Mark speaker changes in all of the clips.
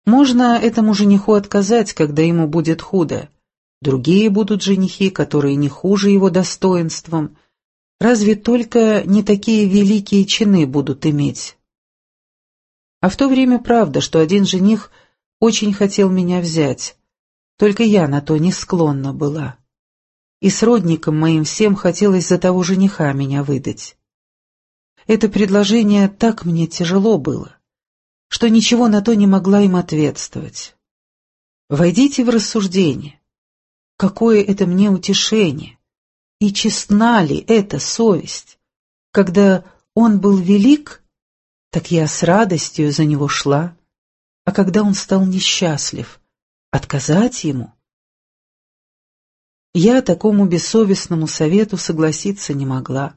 Speaker 1: Можно этому жениху отказать, когда ему будет худо. Другие будут женихи, которые не хуже его достоинством. Разве только не такие великие чины будут иметь? А в то время правда, что один жених очень хотел меня взять, только я на то не склонна была. И сродникам моим всем хотелось за того жениха меня выдать. Это предложение так мне тяжело было, что ничего на то не могла им ответствовать. Войдите в рассуждение. Какое это мне утешение! И честна ли эта совесть? Когда он был велик, так я с радостью за него шла, а когда он стал несчастлив, отказать ему? Я такому бессовестному совету согласиться не могла.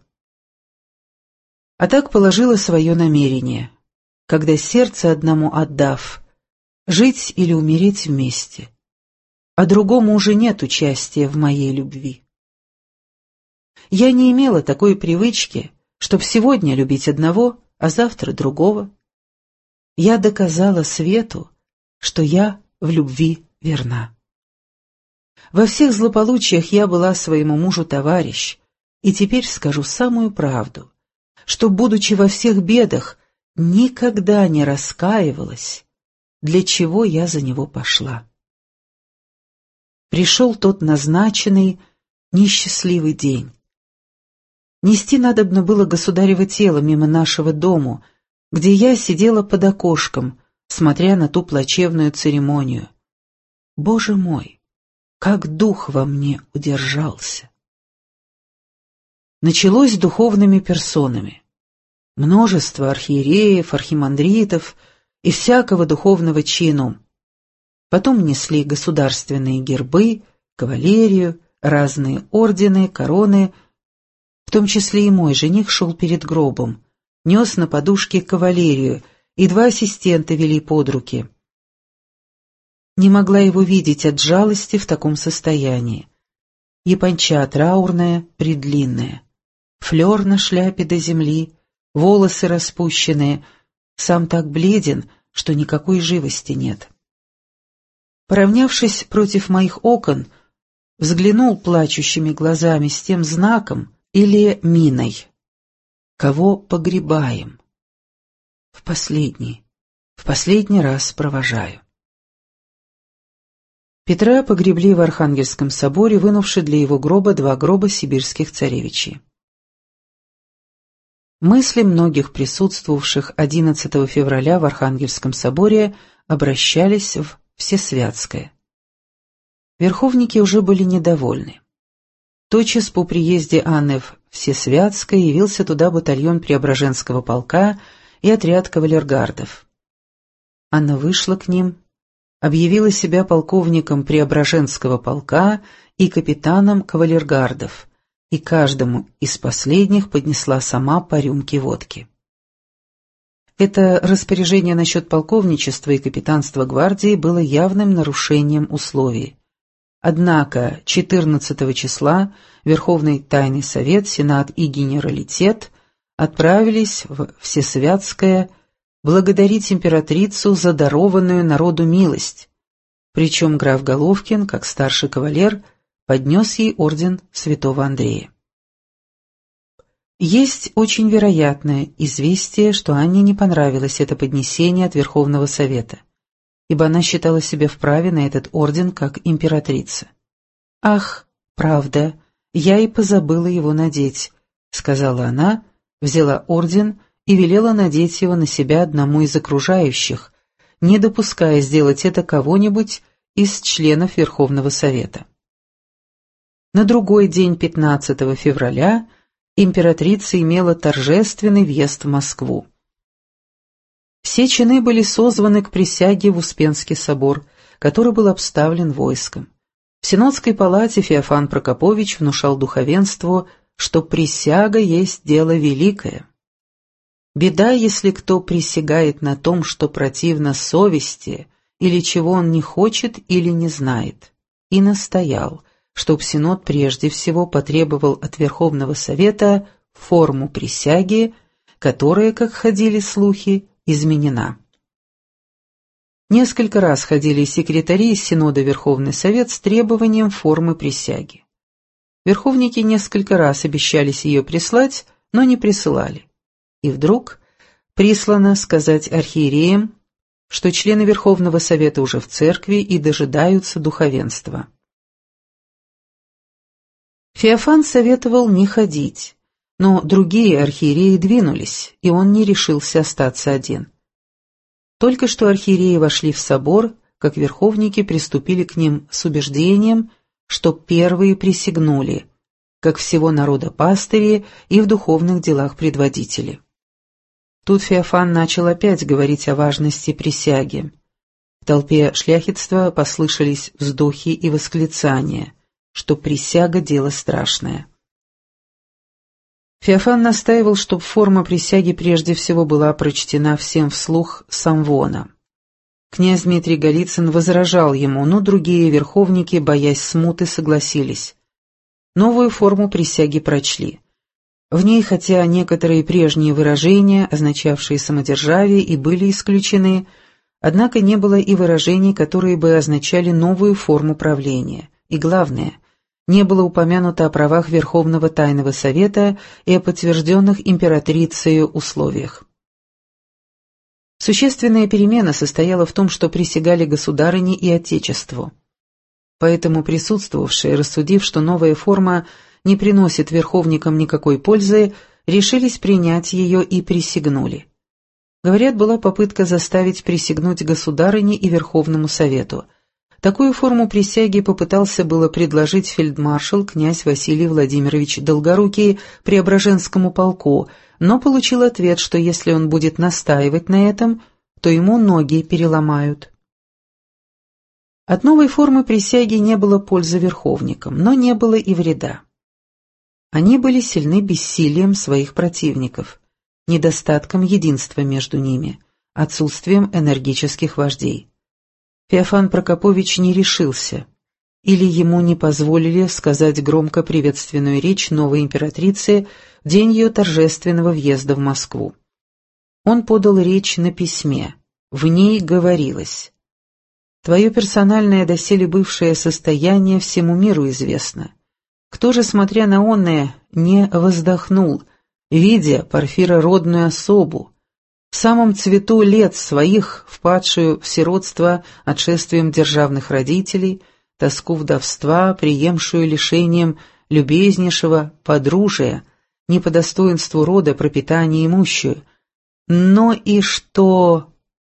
Speaker 1: А так положила свое намерение, когда сердце одному отдав, жить или умереть вместе, а другому уже нет участия в моей любви. Я не имела такой привычки, чтоб сегодня любить одного, а завтра другого. Я доказала свету, что я в любви верна. Во всех злополучиях я была своему мужу товарищ, и теперь скажу самую правду, что, будучи во всех бедах, никогда не раскаивалась, для чего я за него пошла. Пришел тот назначенный, несчастливый день. Нести надобно было государево тело мимо нашего дому, где я сидела под окошком, смотря на ту плачевную церемонию. Боже мой, как дух во мне удержался! Началось духовными персонами. Множество архиереев, архимандритов и всякого духовного чину. Потом несли государственные гербы, кавалерию, разные ордены, короны. В том числе и мой жених шел перед гробом, нес на подушке кавалерию, и два ассистента вели под руки. Не могла его видеть от жалости в таком состоянии. Японча траурная, предлинная, флер на шляпе до земли, волосы распущенные, сам так бледен, что никакой живости нет. Поравнявшись против моих окон, взглянул плачущими глазами с тем знаком или миной. Кого погребаем? В последний раз провожаю. Петра погребли в Архангельском соборе, вынувши для его гроба два гроба сибирских царевичей. Мысли многих присутствовавших 11 февраля в Архангельском соборе обращались в Всесвятское. Верховники уже были недовольны. Тотчас по приезде Анны в Всесвятское явился туда батальон Преображенского полка и отряд кавалергардов. Анна вышла к ним, объявила себя полковником Преображенского полка и капитаном кавалергардов, и каждому из последних поднесла сама по рюмке водки. Это распоряжение насчет полковничества и капитанства гвардии было явным нарушением условий. Однако 14 числа Верховный Тайный Совет, Сенат и Генералитет отправились в Всесвятское благодарить императрицу за дарованную народу милость, причем граф Головкин, как старший кавалер, поднес ей орден святого Андрея. Есть очень вероятное известие, что Анне не понравилось это поднесение от Верховного Совета, ибо она считала себя вправе на этот орден как императрица. «Ах, правда, я и позабыла его надеть», — сказала она, взяла орден и велела надеть его на себя одному из окружающих, не допуская сделать это кого-нибудь из членов Верховного Совета. На другой день, 15 февраля, императрица имела торжественный въезд в Москву. Все чины были созваны к присяге в Успенский собор, который был обставлен войском. В Сенатской палате Феофан Прокопович внушал духовенству, что присяга есть дело великое. Беда, если кто присягает на том, что противно совести, или чего он не хочет или не знает, и настоял, чтоб Синод прежде всего потребовал от Верховного Совета форму присяги, которая, как ходили слухи, изменена. Несколько раз ходили секретари из Синода в Верховный Совет с требованием формы присяги. Верховники несколько раз обещались ее прислать, но не присылали. И вдруг прислано сказать архиереям, что члены Верховного Совета уже в церкви и дожидаются духовенства. Феофан советовал не ходить, но другие архиереи двинулись, и он не решился остаться один. Только что архиереи вошли в собор, как верховники приступили к ним с убеждением, что первые присягнули, как всего народа пастыри и в духовных делах предводители. Тут Феофан начал опять говорить о важности присяги. В толпе шляхетства послышались вздохи и восклицания, что присяга – дело страшное. Феофан настаивал, чтобы форма присяги прежде всего была прочтена всем вслух с амвона. Князь Дмитрий Голицын возражал ему, но другие верховники, боясь смуты, согласились. Новую форму присяги прочли. В ней, хотя некоторые прежние выражения, означавшие самодержавие, и были исключены, однако не было и выражений, которые бы означали новую форму правления. И главное, не было упомянуто о правах Верховного Тайного Совета и о подтвержденных императрицею условиях. Существенная перемена состояла в том, что присягали государыне и отечеству. Поэтому присутствовавшие, рассудив, что новая форма не приносит верховникам никакой пользы, решились принять ее и присягнули. Говорят, была попытка заставить присягнуть государыне и Верховному Совету. Такую форму присяги попытался было предложить фельдмаршал князь Василий Владимирович Долгорукий Преображенскому полку, но получил ответ, что если он будет настаивать на этом, то ему ноги переломают. От новой формы присяги не было пользы верховникам, но не было и вреда. Они были сильны бессилием своих противников, недостатком единства между ними, отсутствием энергических вождей. Феофан Прокопович не решился, или ему не позволили сказать громко приветственную речь новой императрице в день ее торжественного въезда в Москву. Он подал речь на письме. В ней говорилось: «Твое персональное доселе бывшее состояние всему миру известно. Кто же, смотря на онное, не воздохнул, видя порфирородную особу, в самом цвету лет своих, впадшую в сиротство отшествием державных родителей, тоску вдовства, приемшую лишением любезнейшего подружия, не по достоинству рода пропитания имущую, но и что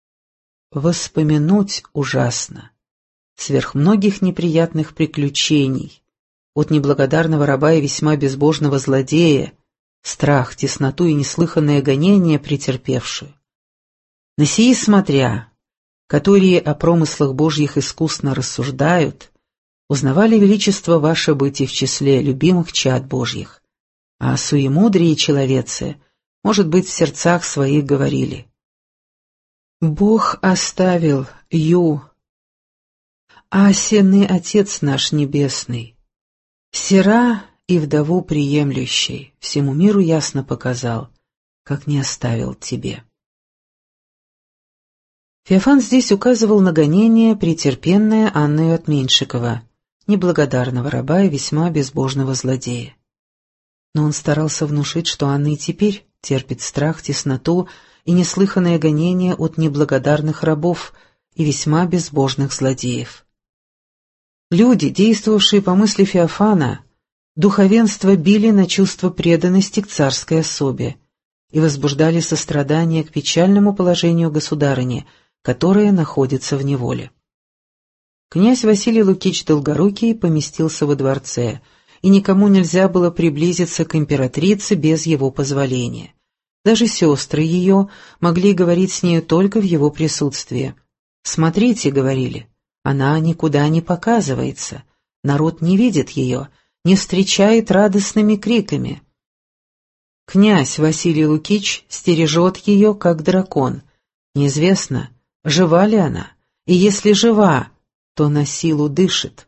Speaker 1: воспомянуть ужасно, сверх многих неприятных приключений, от неблагодарного раба и весьма безбожного злодея, страх, тесноту и неслыханное гонение претерпевшую. На сии смотря, которые о промыслах Божьих искусно рассуждают, узнавали величество ваше быть и в числе любимых чад Божьих, а суемудрие человецы, может быть, в сердцах своих говорили: Бог оставил асены Отец наш Небесный, сира и вдову приемлющей, всему миру ясно показал, как не оставил тебе». Феофан здесь указывал на гонение, претерпенное Анною от Меньшикова, неблагодарного раба и весьма безбожного злодея. Но он старался внушить, что Анна и теперь терпит страх, тесноту и неслыханное гонение от неблагодарных рабов и весьма безбожных злодеев. Люди, действовавшие по мысли Феофана, духовенство били на чувство преданности к царской особе и возбуждали сострадание к печальному положению государыни, которая находится в неволе. Князь Василий Лукич Долгорукий поместился во дворце, и никому нельзя было приблизиться к императрице без его позволения. Даже сестры ее могли говорить с нею только в его присутствии. «Смотрите», — говорили, — «она никуда не показывается, народ не видит ее, не встречает радостными криками. Князь Василий Лукич стережет ее, как дракон. Неизвестно, жива ли она, и если жива, то на силу дышит.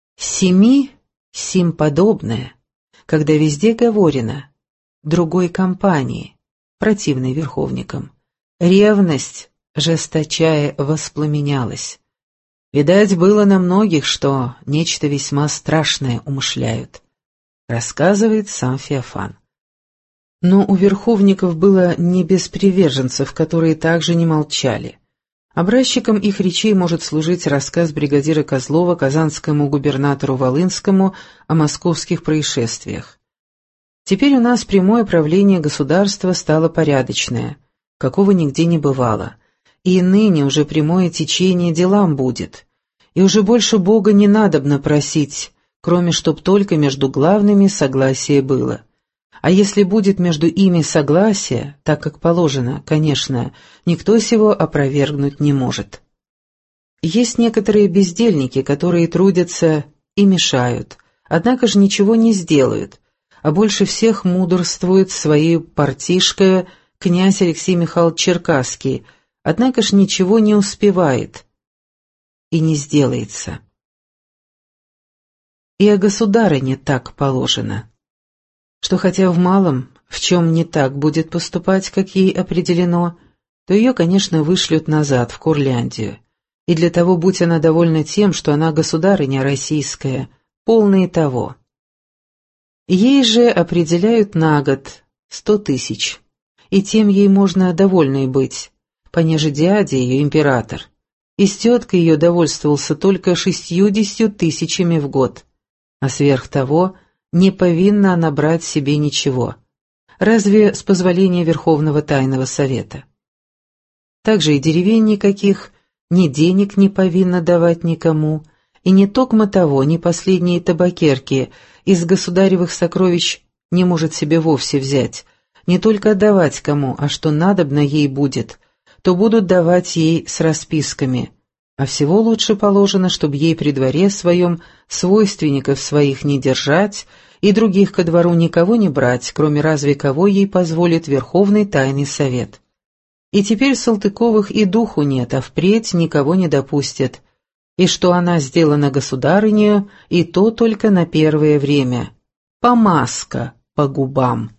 Speaker 1: Сим подобное, когда везде говорено, другой компании, противной верховникам, ревность жесточая воспламенялась. Видать, было на многих, что нечто весьма страшное умышляют, рассказывает сам Феофан. Но у верховников было не без приверженцев, которые также не молчали. Образчиком их речей может служить рассказ бригадира Козлова казанскому губернатору Волынскому о московских происшествиях. Теперь у нас прямое правление государства стало порядочное, какого нигде не бывало, и ныне уже прямое течение делам будет, и уже больше Бога не надобно просить, кроме чтоб только между главными согласие было. А если будет между ими согласие, так как положено, конечно, никто сего опровергнуть не может. Есть некоторые бездельники, которые трудятся и мешают, однако же ничего не сделают, а больше всех мудрствует своей партишкой князь Алексей Михайлович Черкасский, однако ж ничего не успевает и не сделается. И о государыне так положено, что хотя в малом, в чем не так будет поступать, как ей определено, то ее, конечно, вышлют назад, в Курляндию, и для того, будь она довольна тем, что она государыня российская, полное того. Ей же определяют на год 100 тысяч, и тем ей можно довольной быть, понеже дядя ее император, и с теткой ее довольствовался только 60 тысячами в год, а сверх того не повинна она брать себе ничего, разве с позволения Верховного Тайного Совета. Также и деревень никаких, ни денег не повинна давать никому, и не токмо того, ни последние табакерки из государевых сокровищ не может себе вовсе взять, не только отдавать кому, а что надобно ей будет, то будут давать ей с расписками, а всего лучше положено, чтобы ей при дворе своем свойственников своих не держать и других ко двору никого не брать, кроме разве кого ей позволит Верховный Тайный Совет. И теперь Салтыковых и духу нет, а впредь никого не допустят, и что она сделана государынею, и то только на первое время. Помазка по губам.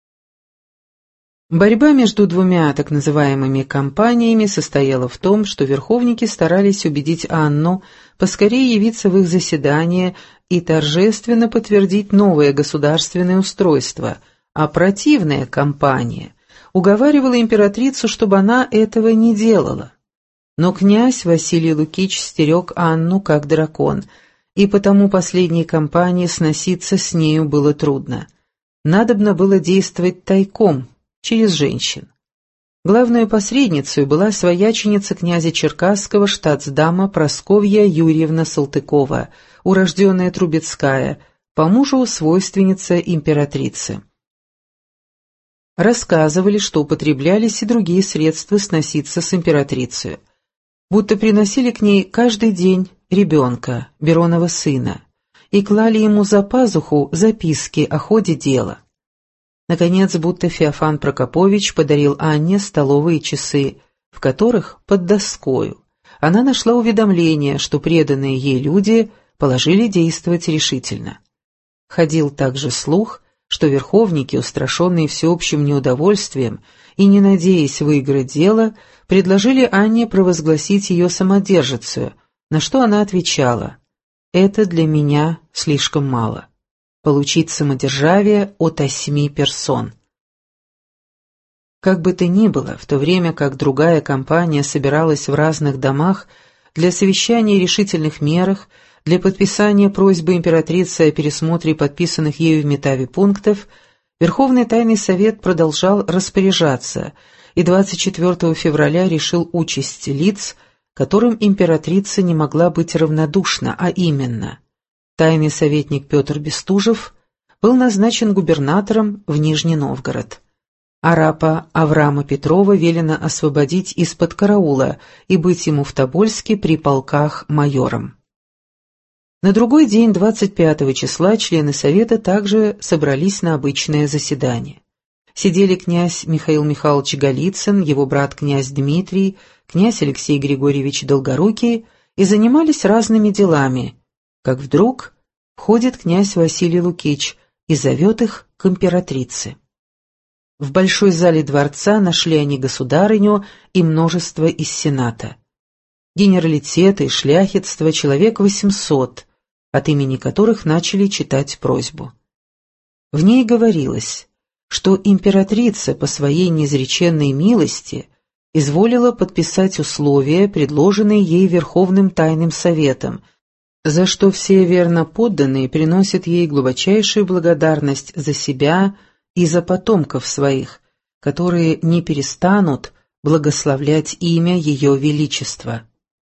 Speaker 1: Борьба между двумя так называемыми компаниями состояла в том, что верховники старались убедить Анну поскорее явиться в их заседание и торжественно подтвердить новое государственное устройство, а противная компания уговаривала императрицу, чтобы она этого не делала. Но князь Василий Лукич стерег Анну как дракон, и потому последней компании сноситься с нею было трудно. Надобно было действовать тайком, через женщин. Главной посредницей была свояченица князя Черкасского штатсдама Прасковья Юрьевна Салтыкова, урожденная Трубецкая, по мужу свойственница императрицы. Рассказывали, что употреблялись и другие средства сноситься с императрицей, будто приносили к ней каждый день ребенка, Беронова сына, и клали ему за пазуху записки о ходе дела. Наконец, будто Феофан Прокопович подарил Анне столовые часы, в которых, под доскою, она нашла уведомление, что преданные ей люди положили действовать решительно. Ходил также слух, что верховники, устрашенные всеобщим неудовольствием и не надеясь выиграть дело, предложили Анне провозгласить ее самодержицею, на что она отвечала: «Это для меня слишком мало. Получить самодержавие от 8 персон». Как бы то ни было, в то время как другая компания собиралась в разных домах для совещания о решительных мерах, для подписания просьбы императрицы о пересмотре подписанных ею в Метаве пунктов, Верховный Тайный Совет продолжал распоряжаться и 24 февраля решил участь лиц, которым императрица не могла быть равнодушна, а именно: тайный советник Петр Бестужев был назначен губернатором в Нижний Новгород. Арапа Авраама Петрова велено освободить из-под караула и быть ему в Тобольске при полках майором. На другой день, 25 числа, члены Совета также собрались на обычное заседание. Сидели князь Михаил Михайлович Голицын, его брат князь Дмитрий, князь Алексей Григорьевич Долгорукий и занимались разными делами, как вдруг входит князь Василий Лукич и зовет их к императрице. В большой зале дворца нашли они государыню и множество из сената. Генералитеты и шляхетство, человек 800, от имени которых начали читать просьбу. В ней говорилось, что императрица по своей неизреченной милости изволила подписать условия, предложенные ей Верховным Тайным Советом, за что все верноподданные приносят ей глубочайшую благодарность за себя и за потомков своих, которые не перестанут благословлять имя Ее Величества.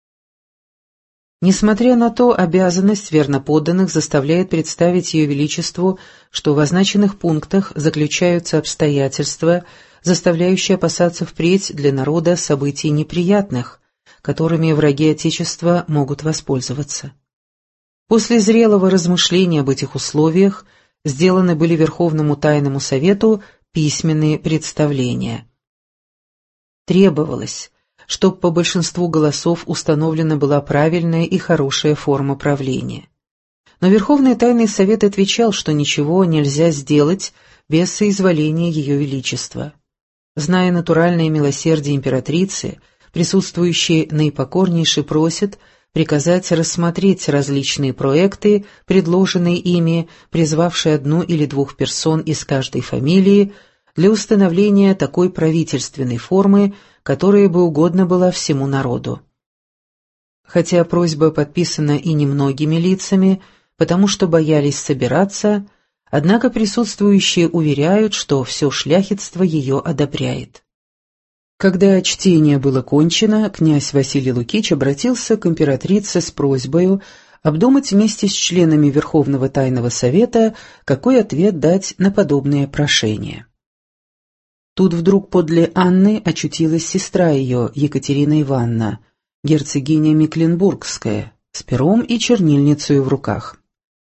Speaker 1: Несмотря на то, обязанность верноподданных заставляет представить Ее Величеству, что в означенных пунктах заключаются обстоятельства, заставляющие опасаться впредь для народа событий неприятных, которыми враги Отечества могут воспользоваться. После зрелого размышления об этих условиях сделаны были Верховному Тайному Совету письменные представления. Требовалось, чтобы по большинству голосов установлена была правильная и хорошая форма правления. Но Верховный Тайный Совет отвечал, что ничего нельзя сделать без соизволения Ее Величества. Зная натуральное милосердие императрицы, присутствующие наипокорнейше просят приказать рассмотреть различные проекты, предложенные ими, призвавшие одну или двух персон из каждой фамилии, для установления такой правительственной формы, которая бы угодна была всему народу. Хотя просьба подписана и немногими лицами, потому что боялись собираться, однако присутствующие уверяют, что все шляхетство ее одобряет. Когда чтение было кончено, князь Василий Лукич обратился к императрице с просьбой обдумать вместе с членами Верховного Тайного Совета, какой ответ дать на подобное прошение. Тут вдруг подле Анны очутилась сестра ее, Екатерина Ивановна, герцогиня Мекленбургская, с пером и чернильницей в руках.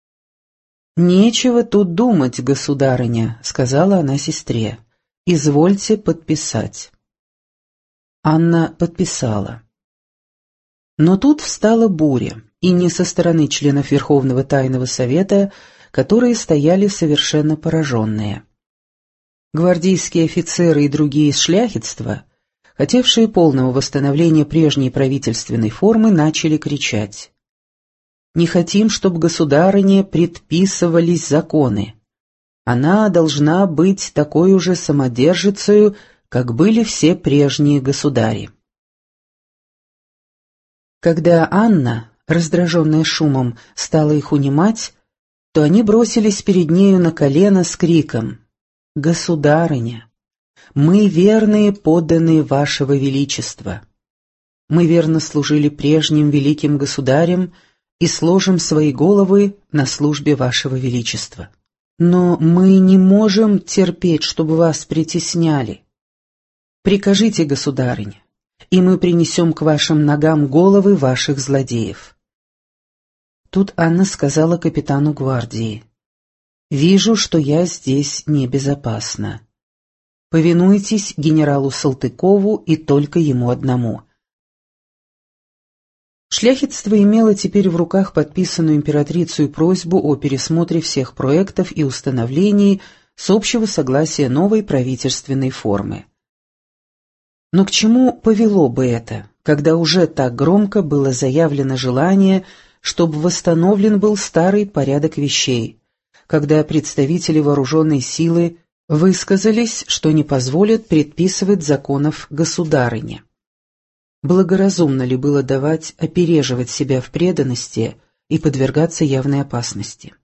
Speaker 1: «Нечего тут думать, государыня», — сказала она сестре, — «извольте подписать». Анна подписала. Но тут встала буря, и не со стороны членов Верховного Тайного Совета, которые стояли совершенно пораженные. Гвардейские офицеры и другие из шляхетства, хотевшие полного восстановления прежней правительственной формы, начали кричать: «Не хотим, чтобы государыне предписывались законы. Она должна быть такой же самодержицею, как были все прежние государи». Когда Анна, раздраженная шумом, стала их унимать, то они бросились перед нею на колено с криком: «Государыня, мы верные подданные вашего величества. Мы верно служили прежним великим государям и сложим свои головы на службе вашего величества. Но мы не можем терпеть, чтобы вас притесняли. Прикажите, государыня, и мы принесем к вашим ногам головы ваших злодеев». Тут Анна сказала капитану гвардии: «Вижу, что я здесь небезопасна. Повинуйтесь генералу Салтыкову и только ему одному». Шляхетство имело теперь в руках подписанную императрицей просьбу о пересмотре всех проектов и установлений с общего согласия новой правительственной формы. Но к чему повело бы это, когда уже так громко было заявлено желание, чтобы восстановлен был старый порядок вещей, когда представители вооруженной силы высказались, что не позволят предписывать законов государыне? Благоразумно ли было давать опереживать себя в преданности и подвергаться явной опасности?